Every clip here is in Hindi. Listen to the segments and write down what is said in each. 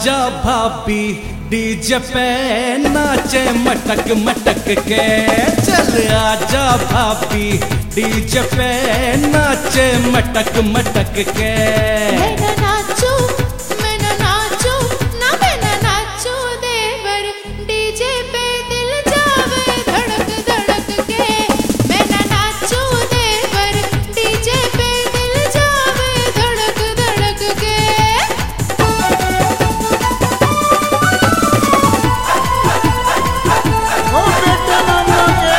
आजा भाभी डीजे पे नाचे मटक मटक के। चल आजा भाभी डीजे पे नाचे मटक मटक के। मैं नाचू ना मैं नाचू देवर डीजे पे दिल जावे धड़क धड़क के। मैं नाचू देवर डीजे पे दिल जावे धड़क धड़क के। ओ बेटा मामा के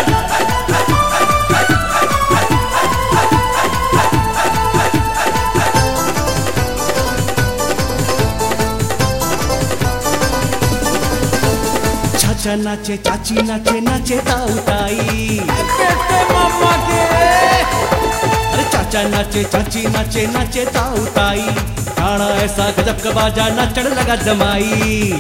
चाचा नाचे चाची नाचे नाचे ताऊ ताई। बेटे मामा के अरे चाचा नाचे चाची नाचे नाचे ताऊ ताई। गाना ऐसा गजब का बाजा नाचड़ लगा जमाई।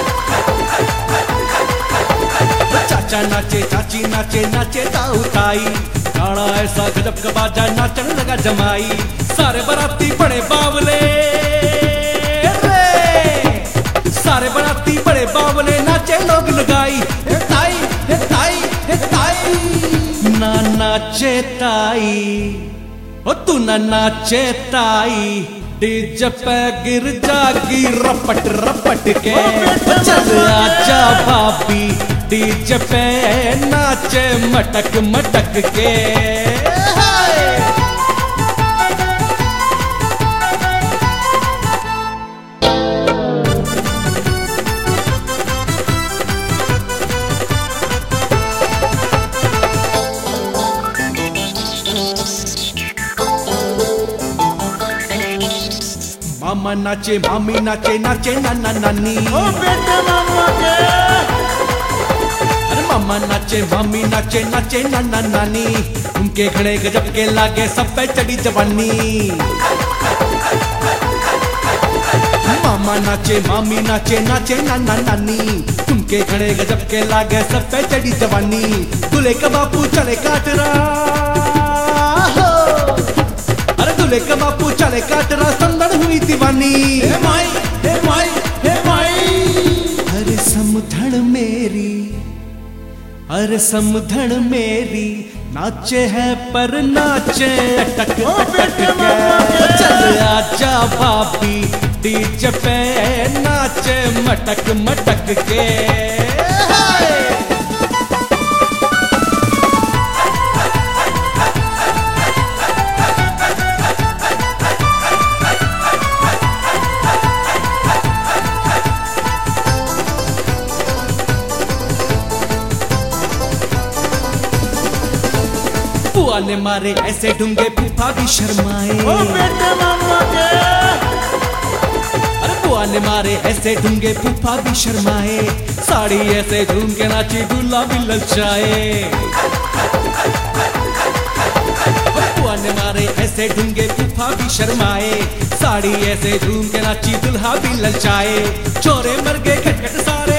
चाचा नाचे चाची नाचे नाचे ताऊ ताई। गाना ऐसा गजब का बाजा नाचड़ लगा जमाई। सारे बाराती बड़े बावले सारे बाराती बड़े बावले नाचे लोग लगाई। हे ताई हे ताई हे ताई ना नाचे ताई ओ तू ना नाचे ताई। डीजे पे गिर जागी रपट रपट के। चल आजा भाभी डीजे पे नाचे मटक मटक के। मामा नाचे मामी नाचे नाचे नाना नानी। ओ बेटे मामा के अरे मामा नाचे मामी नाचे नाचे नाना नानी। उनके घड़े गजब के लागे सब पे चढ़ी जवानी। मामा नाचे मामी नाचे नाचे नाना नानी। उनके घड़े गजब के लागे सब पे चढ़ी जवानी। दूल्हे का बापू चले काटरा दूल्हे का बापू चले काटरा संदन हुई दीवानी। हे माई हे माई हे माई अरे समधन मेरी अरे समधन मेरी नाचे है पर नाचे अटक अटक के। चल आजा भाभी डीजे पे नाचे मटक मटक के। बुआ ने मारे ऐसे ढूंगे फूफा भी शर्माए। ओ बेटे मामा के अरे बुआ ने मारे ऐसे ढूंगे फूफा भी शर्माए। साड़ी ऐसे झूम के नाची दूल्हा भी ललचाए। बुआ ने मारे ऐसे ढूंगे फूफा भी शर्माए। साड़ी ऐसे झूम के नाची दूल्हा भी ललचाए। चोरे मर गए खटखट सारे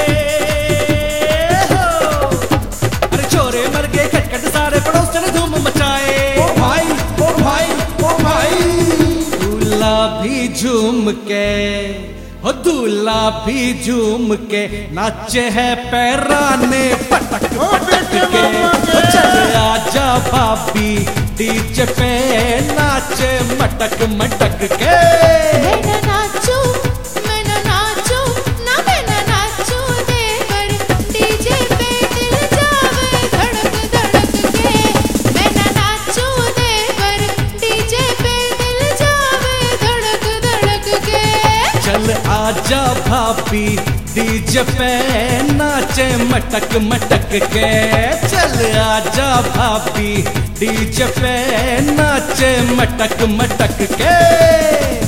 अरे चोरे मर गए खटखट सारे पड़ोस ने धूम मचाए। ओ भाई ओ भाई ओ भाई दूल्हा भी झूम के हो दूल्हा भी झूम के नाचे है पैराने पटक पटक के। चल आजा भाभी डीजे पे नाचे मटक मटक के। मैं नाचू ना मैं नाचू देवर डीजे पे दिल जावे धड़क धड़क के। मैं नाचू देवर डीजे पे दिल जावे धड़क धड़क के। चल आजा भाभी डीजे पे नाचे मटक मटक के। चल आजा भाभी डीजे पे नाचे मटक मटक के।